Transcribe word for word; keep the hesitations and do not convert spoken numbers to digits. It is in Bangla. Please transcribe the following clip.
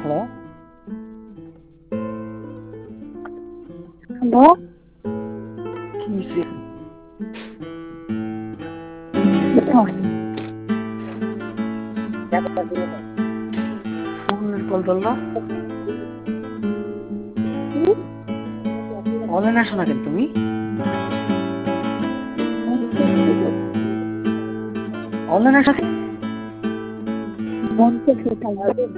হ্যালো হ্যালো কি হয়েছে? ফোনের কল ধরলা? অনলাইনে আসো না কেন তুমি? অনলাইনে আসো মন থেকে